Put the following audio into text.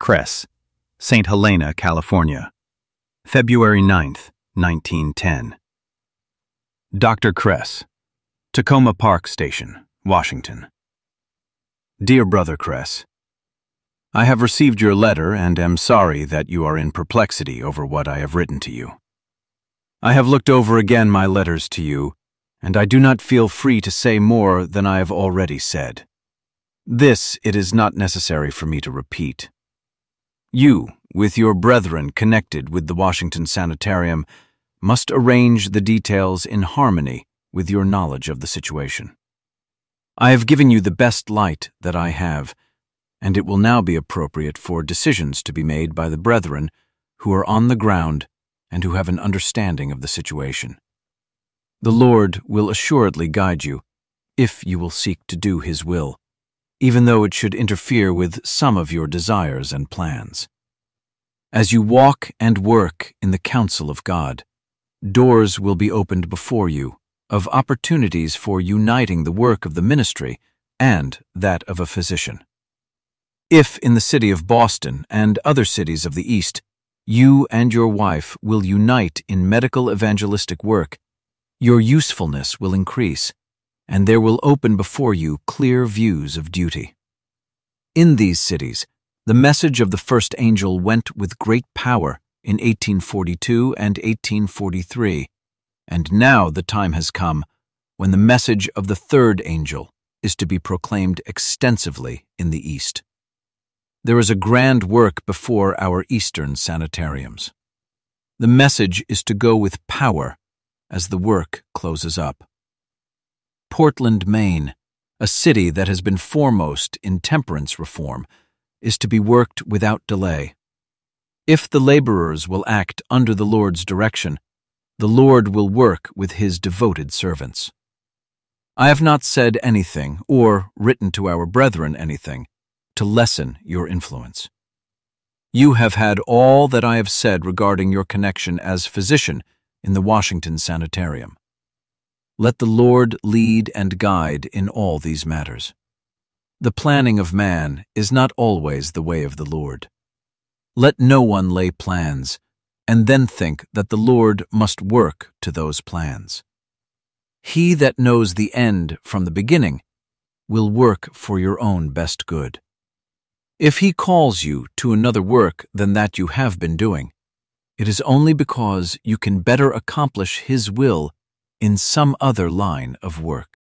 Kress, St. Helena, California, February 9th, 1910. Dr. Kress, Tacoma Park Station, Washington. Dear Brother Kress, I have received your letter and am sorry that you are in perplexity over what I have written to you. I have looked over again my letters to you, and I do not feel free to say more than I have already said. This it is not necessary for me to repeat. You, with your brethren connected with the Washington Sanitarium, must arrange the details in harmony with your knowledge of the situation. I have given you the best light that I have, and it will now be appropriate for decisions to be made by the brethren who are on the ground and who have an understanding of the situation. The Lord will assuredly guide you, if you will seek to do His will, even though it should interfere with some of your desires and plans. As you walk and work in the counsel of God, doors will be opened before you of opportunities for uniting the work of the ministry and that of a physician. If in the city of Boston and other cities of the East, you and your wife will unite in medical evangelistic work, your usefulness will increase, and there will open before you clear views of duty. In these cities, the message of the first angel went with great power in 1842 and 1843, and now the time has come when the message of the third angel is to be proclaimed extensively in the East. There is a grand work before our Eastern sanitariums. The message is to go with power as the work closes up. Portland, Maine, a city that has been foremost in temperance reform, is to be worked without delay. If the laborers will act under the Lord's direction, the Lord will work with His devoted servants. I have not said anything or written to our brethren anything to lessen your influence. You have had all that I have said regarding your connection as physician in the Washington Sanitarium. Let the Lord lead and guide in all these matters. The planning of man is not always the way of the Lord. Let no one lay plans and then think that the Lord must work to those plans. He that knows the end from the beginning will work for your own best good. If He calls you to another work than that you have been doing, it is only because you can better accomplish His will in some other line of work.